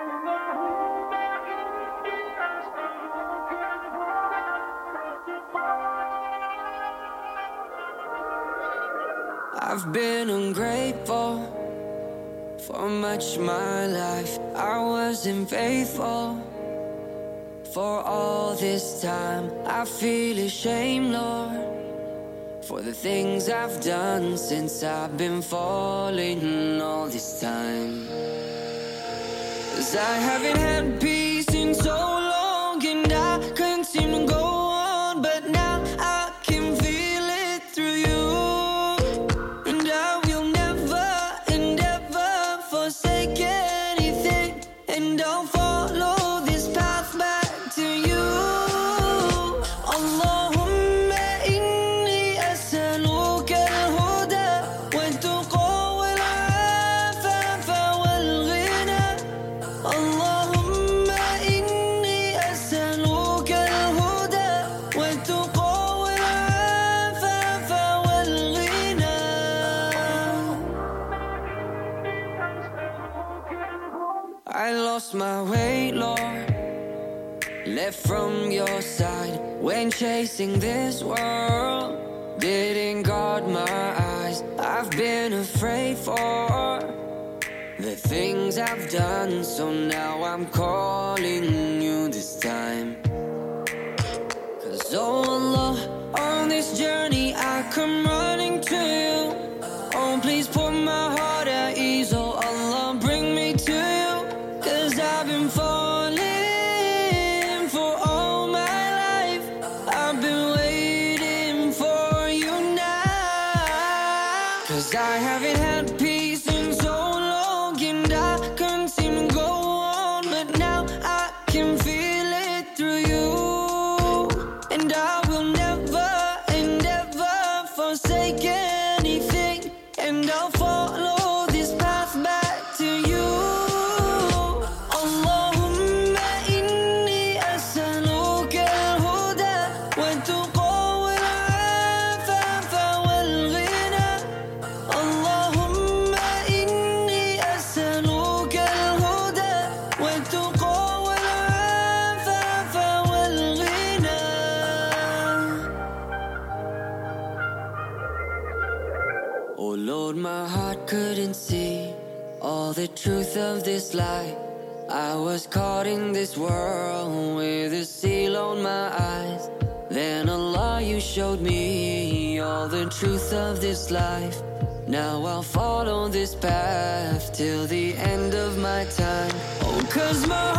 I've been ungrateful for much my life. I wasn't faithful for all this time. I feel ashamed, Lord, for the things I've done since I've been falling all this time. 'Cause I haven't had peace in so long, and I couldn't seem to go on, but now I can feel it through you. And I will never and ever forsake anything, and I'll follow this path back to you. Allahumma inni as'aluka al-huda wal-tuqa wal-'afafa wal-ghina. Allahumma inni as'aluka al-huda wal-tuqa wal-'afafa wal-ghina. I lost my way, Lord, left from your side when chasing this world. Didn't guard my eyes. I've been afraid for the things I've done, so now I'm calling you this time. 'Cause oh Allah, on this journey I come running to you. Oh, please put my heart at ease. Oh Allah, bring me to you. 'Cause I've been falling for all my life. I've been waiting for you now. 'Cause I haven't had peace in so long, and I couldn't seem to go on, but now I can feel it through you. And I will never and ever forsake anything, and I'll follow this path back to you. Allahumma inni as'aluka al-huda wal-tuqa wal-'afafa wal-ghina. Allahumma inni as'aluka al-huda wal-tuqa wal-'afafa wal-ghina. Oh Lord, my heart couldn't see all the truth of this life. I was caught in this world with a seal on my eyes. Then Allah, you showed me all the truth of this life. Now I'll follow this path till the end of my time. Oh, 'cause my